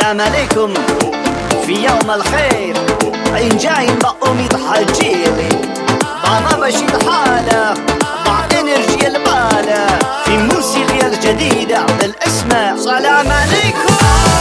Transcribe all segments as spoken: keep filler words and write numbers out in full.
سلام عليكم في يوم الخير، عين جايين بأميض حجيلي بعضا بشيد حالة مع انرجي البالة في موسيقى الجديدة بالاسم سلام عليكم.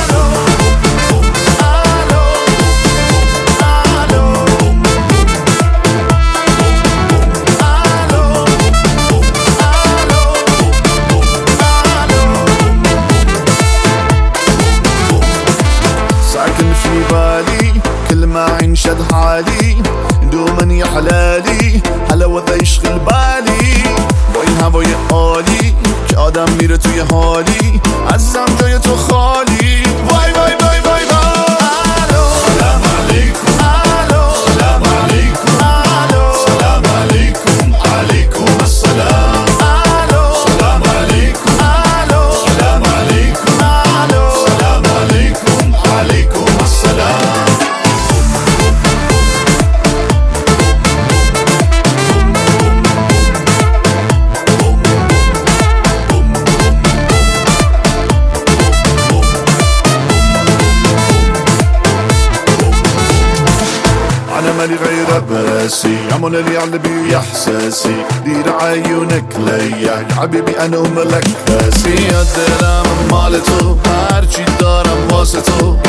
ساكن في بالي كل ما ينشد حالي دوما يحلالي حلاوة يشغل بالي با این هوای عالی که آدم میره توی حالی عزیزم جای تو خالی وای وای وای وای وای سلام علیکم سلام علیکم سلام علیکم علیکم السلام سلام علیکم سلام علیکم سلام علیکم علیکم السلام. أنا مالي غير براسي عمل اللي على بي إحساسي دير عيونك ليا يا حبيبي أنا وملك راسي الدرام مالتو هرچی دارم واسه تو